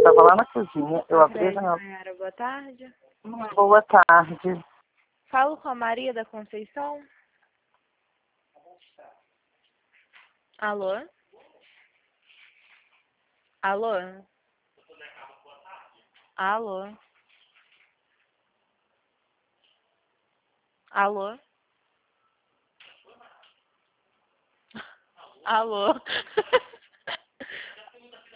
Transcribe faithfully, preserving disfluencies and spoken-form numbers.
estava lá na cozinha, eu abri a Credo, janela. Nayara, boa tarde. Boa tarde. Falo com a Maria da Conceição. Alô? Alô? Alô? Alô? Alô?